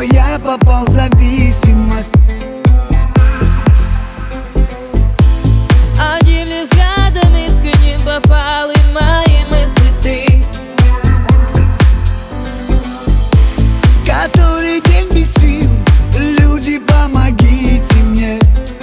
но я попал в зависимость. Одним взглядом искренним попал и в мои мысли ты, который день без сил. Люди, помогите мне.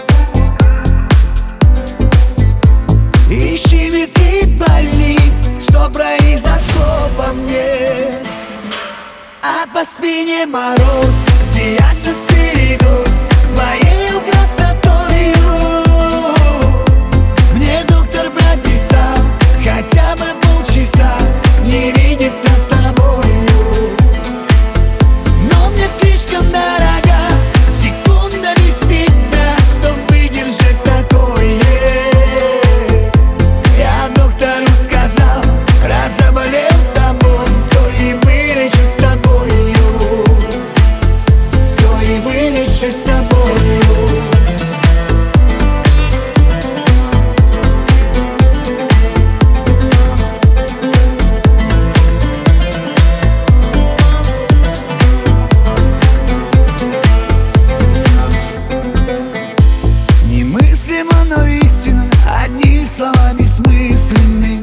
И щемит, и болит, что произошло во мне. А по спине мороз, диагноз передоз твоею красотою. Мне доктор прописал хотя бы полчаса не видеться с тобою. Но мне слишком дорога секунда без тебя, чтоб выдержать такое. Я доктору сказал, раз заболел тобой, то и вылечу с тобою, то и вылечу с тобою. Немыслимо, но истинно, одни слова бессмысленны.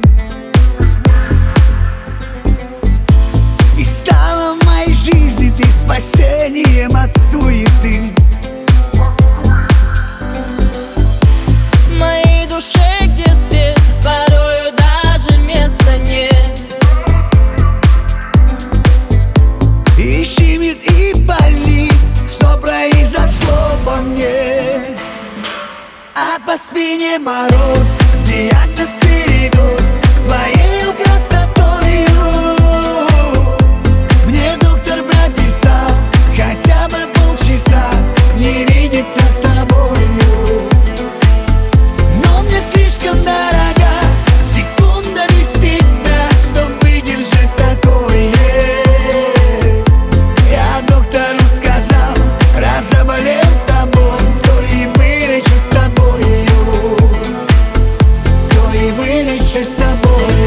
И стала в моей жизни ты спасением от суеты. в моей душе, где свет, порою даже места нет. И щемит, и болит, что произошло во мне. А по спине мороз, диагноз передоз твоею красотою. Мне доктор прописал хотя бы полчаса не видеться с тобою. Но мне слишком дорога секунда без тебя, чтоб выдержать такое. Я доктору сказал, раз заболел тобой, то и вылечу с тобою, то и вылечу с тобою.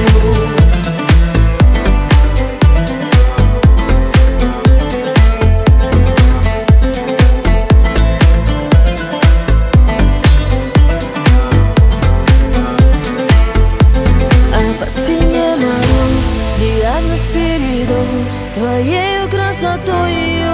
А по спине мороз, диагноз передоз твоею красотою.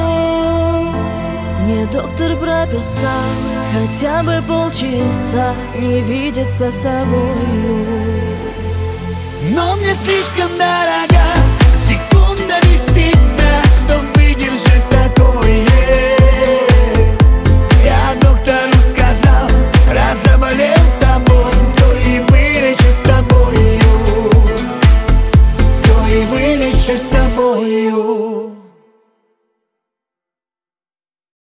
Мне доктор прописал хотя бы полчаса не видеться с тобою. Но мне слишком дорога